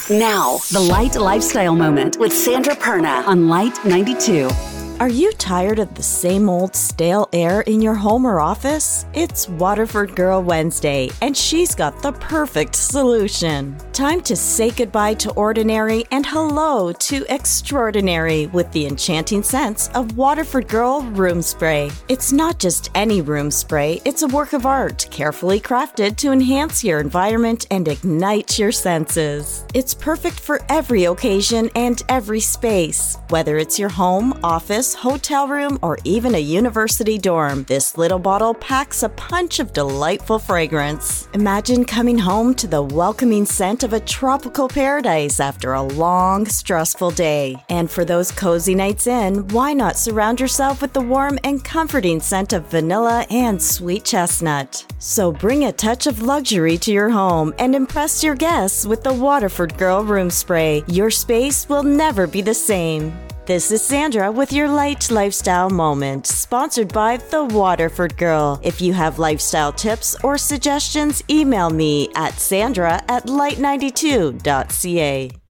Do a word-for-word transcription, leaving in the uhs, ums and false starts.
Now, the Light Lifestyle Moment with Sandra Perna on Light ninety-two. Are you tired of the same old stale air in your home or office? It's Waterford Girl Wednesday, and she's got the perfect solution. Time to say goodbye to ordinary and hello to extraordinary with the enchanting scents of Waterford Girl Room Spray. It's not just any room spray, it's a work of art, carefully crafted to enhance your environment and ignite your senses. It's perfect for every occasion and every space, whether it's your home, office, hotel room, or even a university dorm. This little bottle packs a punch of delightful fragrance. Imagine coming home to the welcoming scent of a tropical paradise after a long, stressful day. And for those cozy nights in, why not surround yourself with the warm and comforting scent of vanilla and sweet chestnut? So bring a touch of luxury to your home and impress your guests with the Waterford Girl Room Spray. Your space will never be the same. This is Sandra with your Light Lifestyle Moment, sponsored by The Waterford Girl. If you have lifestyle tips or suggestions, email me at sandra at light ninety-two dot c a.